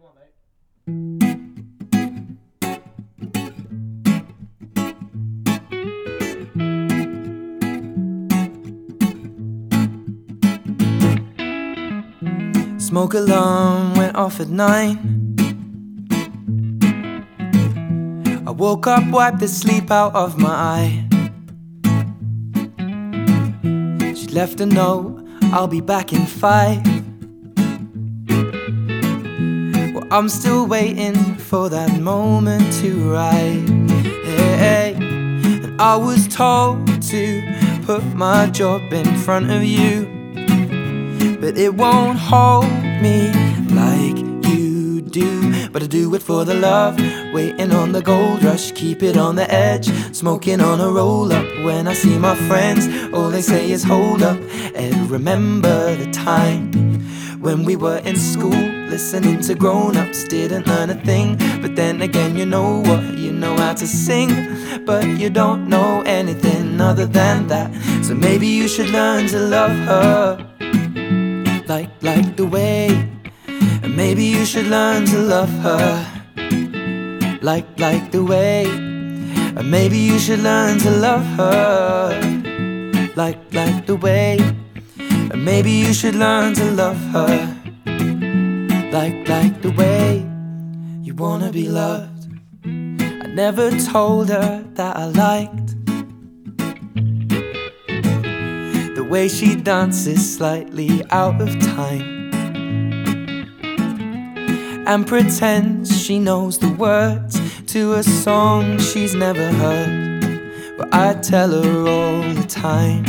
want, mate? Smoke alarm went off at 9. I woke up, wiped the sleep out of my eye. She left a note, I'll be back in 5. Well, I'm still waiting for that moment to arrive. Hey, and I was told to put my job in front of you, but it won't hold me like you do. But I do it for the love, waiting on the gold rush, keep it on the edge, smoking on a roll-up. When I see my friends, all they say is hold up. And remember the time when we were in school, listening to grown-ups, didn't learn a thing. But then again, you know what, you know how to sing, but you don't know anything other than that. So maybe you should learn to love her like the way. And maybe you should learn to love her like the way. And maybe you should learn to love her like the way. And maybe you should learn to love her like the way you wanna be loved. I never told her that I liked the way she dances slightly out of time and pretends she knows the words to a song she's never heard, but I tell her all the time.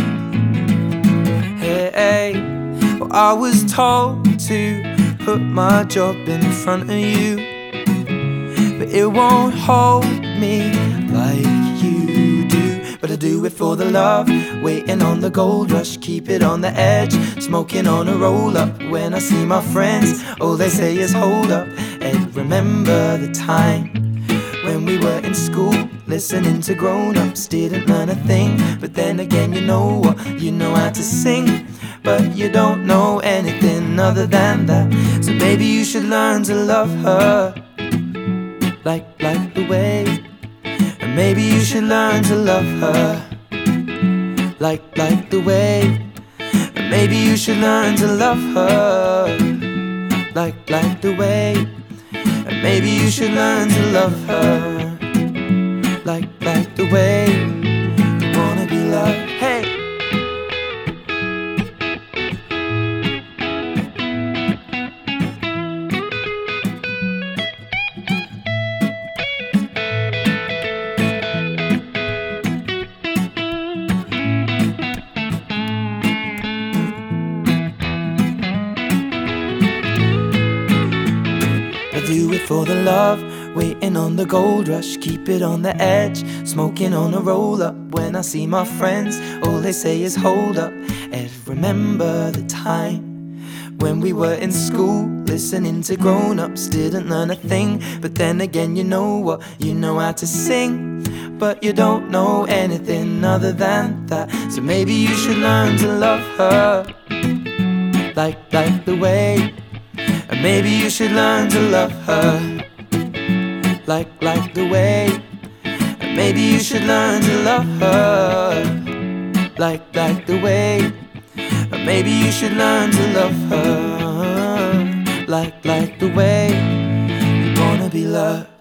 Hey, well, I was told to put my job in front of you, but it won't hold me like you do. But I do it for the love, waiting on the gold rush, keep it on the edge, smoking on a roll-up. When I see my friends, all they say is hold up. And remember the time when we were in school, listening to grown-ups, didn't learn a thing. But then again, you know what, you know how to sing, but you don't know anything other than that. So maybe you should learn to love her like the way. And maybe you should learn to love her like the way. And maybe you should learn to love her like the way. And maybe you should learn to love her like the way you wanna be loved. Hey. Do it for the love, waiting on the gold rush, keep it on the edge, smoking on a roll-up. When I see my friends, all they say is hold up. And remember the time when we were in school, listening to grown-ups, didn't learn a thing. But then again, you know what, you know how to sing, but you don't know anything other than that. So maybe you should learn to love her like the way. And maybe you should learn to love her like the way. And maybe you should learn to love her like the way. And maybe you should learn to love her like the way you wanna be loved.